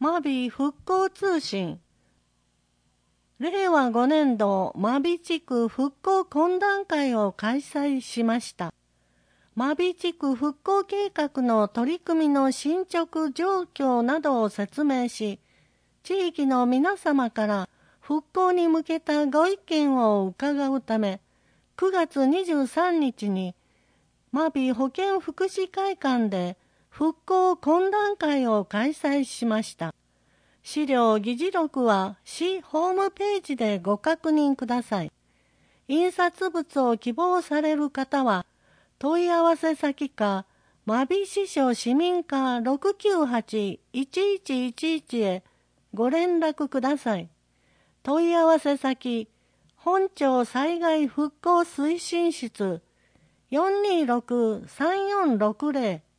真備復興通信。令和5年度真備地区復興懇談会を開催しました。真備地区復興計画の取り組みの進捗状況などを説明し、地域の皆様から復興に向けたご意見を伺うため、9月23日に真備保健福祉会館で復興懇談会を開催しました。資料議事録は市ホームページでご確認ください。印刷物を希望される方は、問い合わせ先か、真備支所市民課 698-1111 へご連絡ください。問い合わせ先、本庁災害復興推進室 426-3460